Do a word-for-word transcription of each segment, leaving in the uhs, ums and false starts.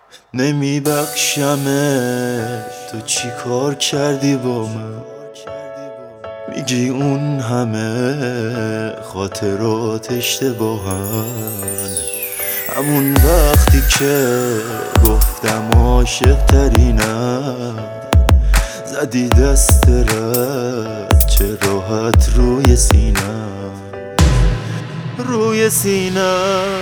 نمیبخشمه تو چی کار کردی با من؟ میگی اون همه خاطرات اشتباهن، همون وقتی که گفتم عاشق ترینم زدی دست رد چه راحت روی سینم روی سینم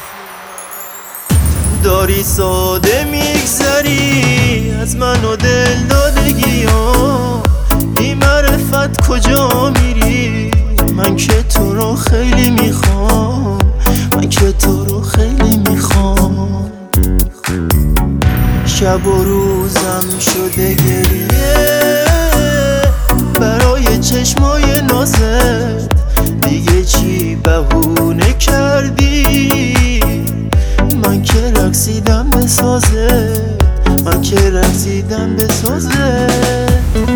داری ساده میگذری از من و دل دادگیام، بی معرفت کجا میری؟ من که تو رو خیلی میخوام، من که تو رو خیلی میخوام. شب و روزم شده گریه برای چشمای نازت، دیگه چی بهونه کردی؟ من که رقصیدم به سازت، من که رقصیدم به سازت.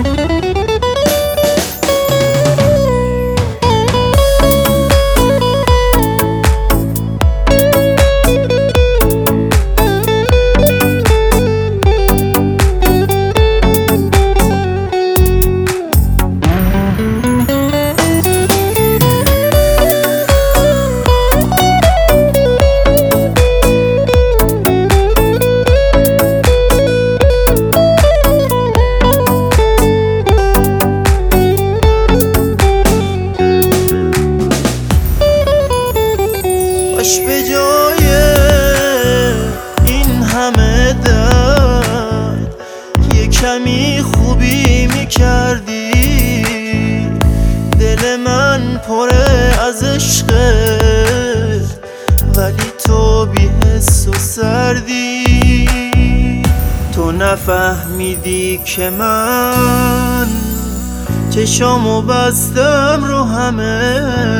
به جای این همه درد یه کمی خوبی میکردی، دل من پره از عشقت ولی تو بی حس و سردی. تو نفهمیدی که من چشامو بستم رو همه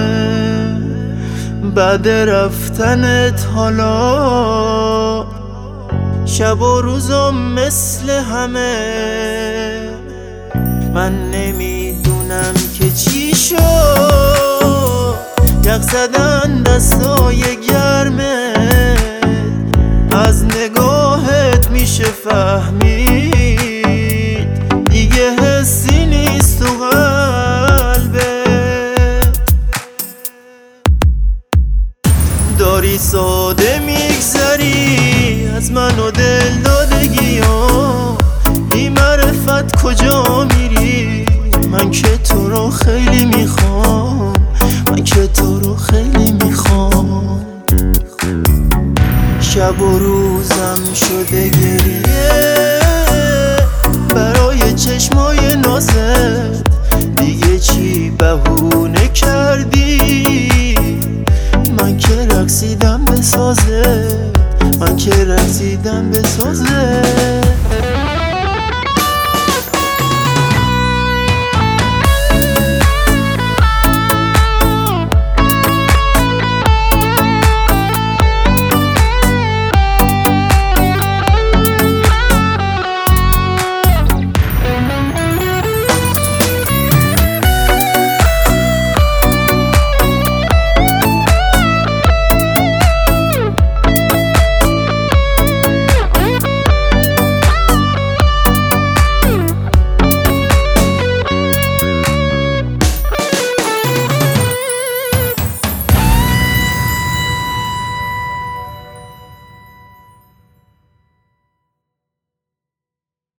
بعد رفتنت، حالا شب و روزم مثل همه. من نمیدونم که چی شد، یخ زدن دستای گرمت، از نگاهت میشه فهمید دیگه حسی نیست تو قلبت. داری ساده میگذری از من و دل دادگیام، بی معرفت کجا میری؟ من که تو رو خیلی میخوام، من که تو رو خیلی میخوام. شب و روزم شده گریه برای چشمای نازت، دیگه چی بهونه کردی؟ من که رقصیدم به سازت، من که رقصیدم به سازت.